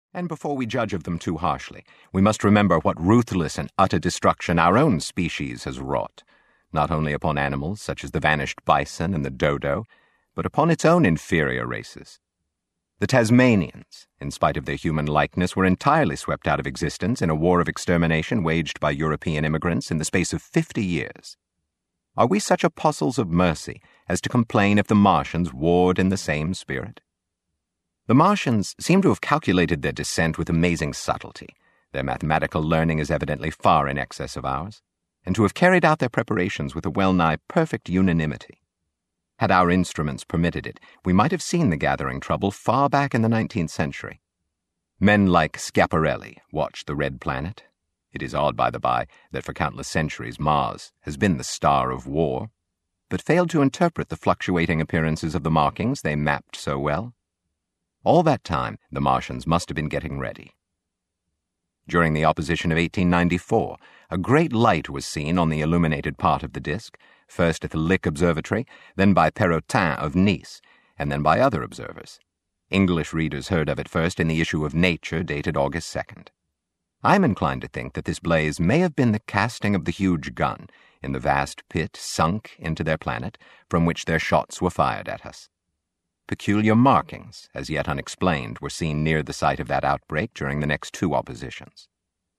And before we judge of them too harshly, we must remember what ruthless and utter destruction our own species has wrought, not only upon animals such as the vanished bison and the dodo, but upon its own inferior races. The Tasmanians, in spite of their human likeness, were entirely swept out of existence in a war of extermination waged by European immigrants in the space of 50 years. Are we such apostles of mercy as to complain if the Martians warred in the same spirit? The Martians seem to have calculated their descent with amazing subtlety. Their mathematical learning is evidently far in excess of ours, and to have carried out their preparations with a well-nigh perfect unanimity. Had our instruments permitted it, we might have seen the gathering trouble far back in the 19th century. Men like Schiaparelli watched the red planet. It is odd, by the by, that for countless centuries Mars has been the star of war, but failed to interpret the fluctuating appearances of the markings they mapped so well. All that time, the Martians must have been getting ready. During the opposition of 1894, a great light was seen on the illuminated part of the disk, first at the Lick Observatory, then by Perrotin of Nice, and then by other observers. English readers heard of it first in the issue of Nature dated August 2nd. I'm inclined to think that this blaze may have been the casting of the huge gun in the vast pit sunk into their planet from which their shots were fired at us. Peculiar markings, as yet unexplained, were seen near the site of that outbreak during the next two oppositions.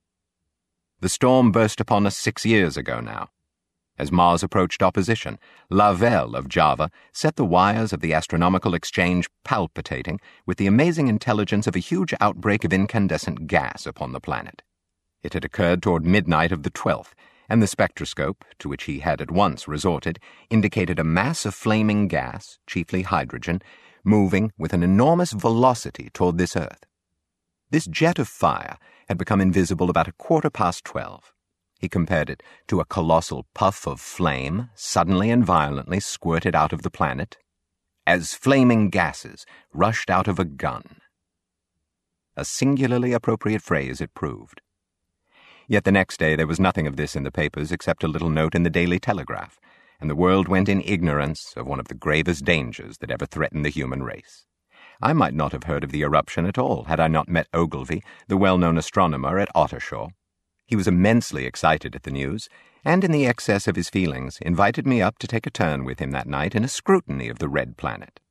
The storm burst upon us 6 years ago now. As Mars approached opposition, Lavelle of Java set the wires of the astronomical exchange palpitating with the amazing intelligence of a huge outbreak of incandescent gas upon the planet. It had occurred toward midnight of the 12th, and the spectroscope, to which he had at once resorted, indicated a mass of flaming gas, chiefly hydrogen, moving with an enormous velocity toward this Earth. This jet of fire had become invisible about 12:15. He compared it to a colossal puff of flame suddenly and violently squirted out of the planet, as flaming gases rushed out of a gun. A singularly appropriate phrase it proved. Yet the next day there was nothing of this in the papers except a little note in the Daily Telegraph, and the world went in ignorance of one of the gravest dangers that ever threatened the human race. I might not have heard of the eruption at all had I not met Ogilvy, the well-known astronomer, at Ottershaw. He was immensely excited at the news, and in the excess of his feelings invited me up to take a turn with him that night in a scrutiny of the red planet.